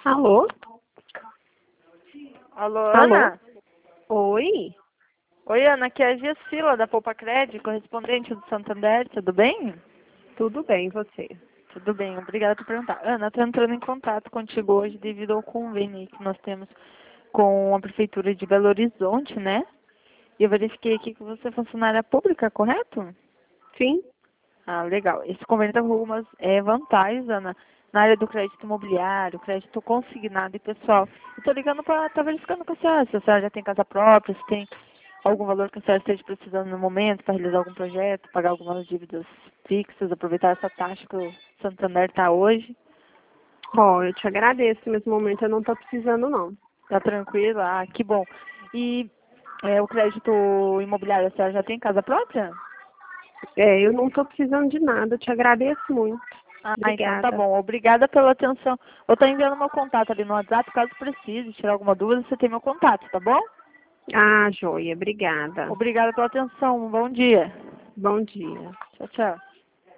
Alô? Alô, Alô? Ana? Oi? Oi, Ana, aqui é a Gessila da Poupa Cred, correspondente do Santander, tudo bem? Tudo bem, você? Tudo bem, obrigada por perguntar. Ana, estou entrando em contato contigo hoje devido ao convênio que nós temos com a Prefeitura de Belo Horizonte, né? E eu verifiquei aqui que você é funcionária pública, correto? Sim? Ah, legal. Esse convênio tem algumas vantagens, Ana, na área do crédito imobiliário, crédito consignado e pessoal. Estou ligando para estar verificando com a senhora, se a senhora já tem casa própria, se tem algum valor que a senhora esteja precisando no momento para realizar algum projeto, pagar algumas dívidas fixas, aproveitar essa taxa que o Santander está hoje. Ó, eu te agradeço, nesse momento eu não tô precisando, não. Tá tranquila? Ah, que bom. E o crédito imobiliário, a senhora já tem casa própria? Eu não tô precisando de nada, eu te agradeço muito. Ah, então tá Obrigada. bom. Obrigada pela atenção. Eu tô enviando meu contato ali no WhatsApp, caso precise tirar alguma dúvida, você tem meu contato, tá bom? Ah, joia, obrigada. Obrigada pela atenção. Um bom dia. Bom dia. Tchau, tchau.